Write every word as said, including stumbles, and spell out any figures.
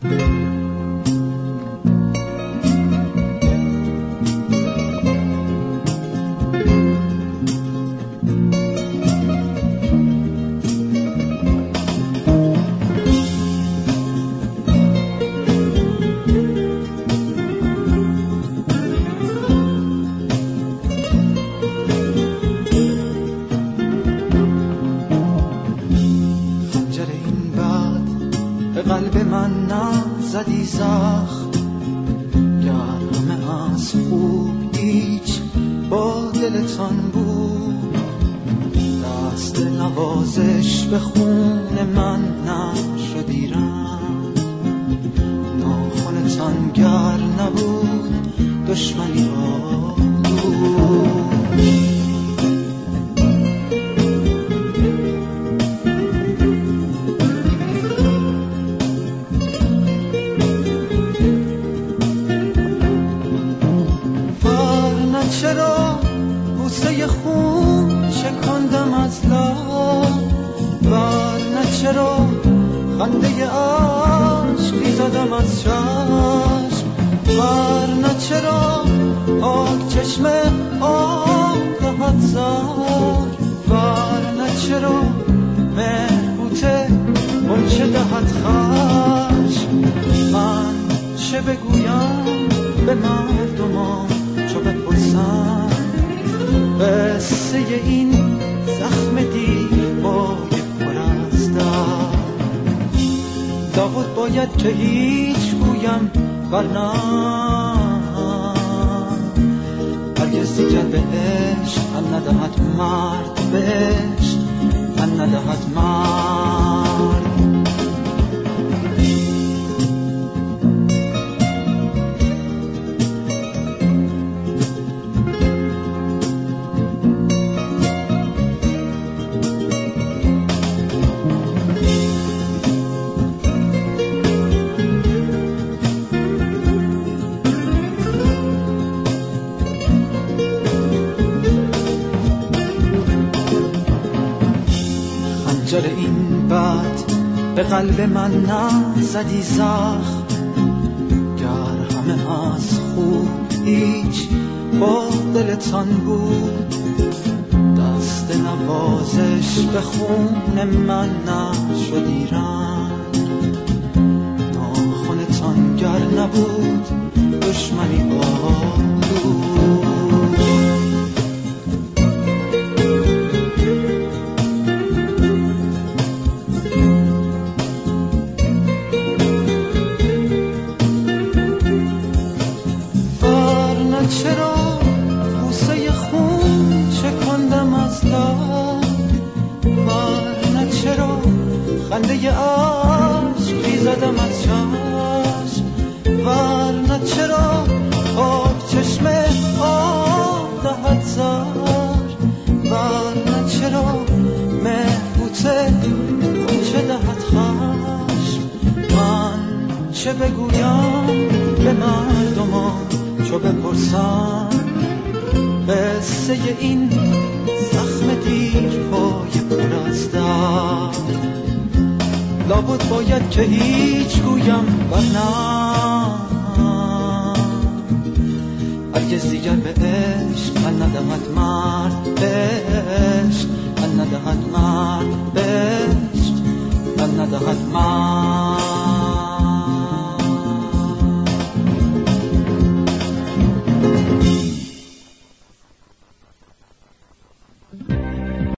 قلب من نزدی زخم، گرم از خوب هیچ با دلتان بود. دست نوازش به خون من نشدی رم، ناخنتان گر نبود دشمنی آلود. چرا بوسه خون شکندم از لب، ورنه چرا خنده عشقی زدم از چشم، ورنه چرا پاک چشم آب دهد زر، ورنه چرا مهبوته غنچه دهد خشم. من چه بگویم به مردمان چو بپرسم قصه این زخم دیربای پر از درد؟ لابد باید که هیچ گویم ورنه هرگز دیگر به عشق من ندهد مرد، به عشق من ندهد مرد. خنجر این بد به قلب من نزدی زخم، گر همه از خوب هیچ با دلتان بود. دست نوازش به خون من نشدی رنگ، ناخنتان گر نبود دشمنی آلود. چرا بوسه خون شکندم از لب، ورنه چرا خنده عشقی زدم از چشم، ورنه چرا پاک چشم آب دهد زر، ورنه چرا مهبوته غنچه دهد خشم. من چه بگویم به مردمان چو بپرسم قصه این زخم دیرپای پر از درد؟ لابد باید که هیچ گویم ورنه هرگز دیگر به عشق من ندهد مرد، به عشق من ندهد مرد، به عشق من ندهد مرد.